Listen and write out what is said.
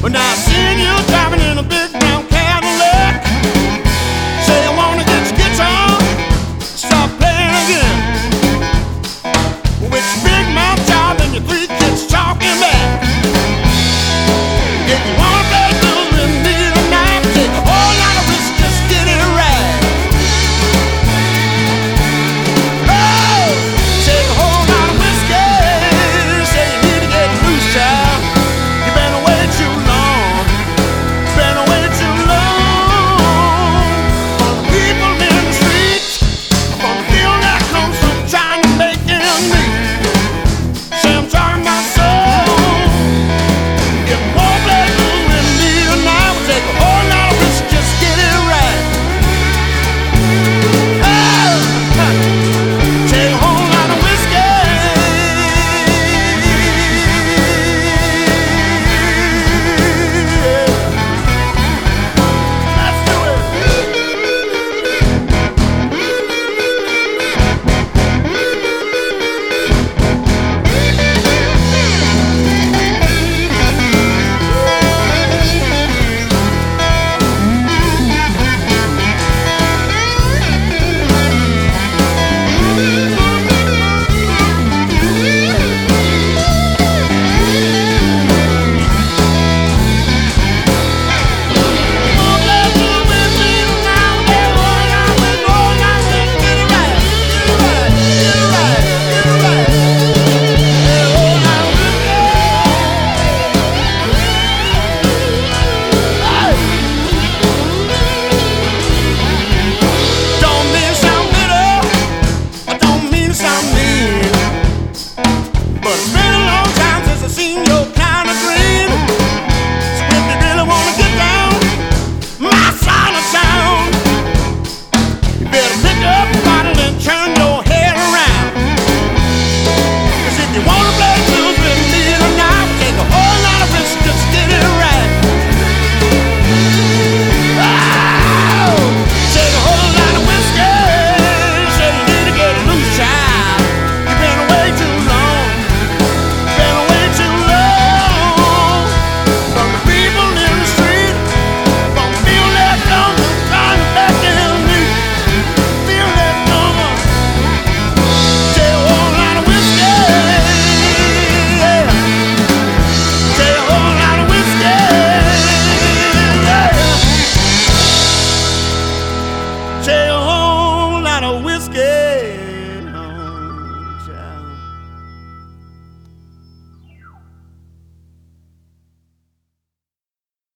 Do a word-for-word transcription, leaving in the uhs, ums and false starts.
When I seen you driving in a big brown Cadillac, say you wanna get your guitar, start playing again. With your big mouth job and your three kids talking back. If you wanna play blues with me tonight, take a whole lot of risk, just get it right. Oh, take a whole lot of whiskey, say you need to get loose, child. You've been away too long, been away too long. For the people in the streets, for the feel that comes from trying to make ends meet. Say I'm talking about soul. If you won't play blues with me tonight, we'll take a whole lot of risk, just get it right. Oh, take a whole lot of whiskey. Let's do it. Don't mean to sound bitter, I don't mean to sound mean, but it's been a long time since I've seen your kind of green. So if you really wanna get down my side of town, you better pick up a bottle and turn your head around. 'Cause if you wanna play blues with me tonight, take a whole lot of risk, just get it right. Oh, take a whole lot of whiskey, say you need to get loose, child. You've been away too long, been away too long. From the people in the street, from the feel that number, trying to back in me. Feel that number, take a whole lot of whiskey. Yeah. Take a whole lot of whiskey. Yeah. Take a whole lot of whiskey.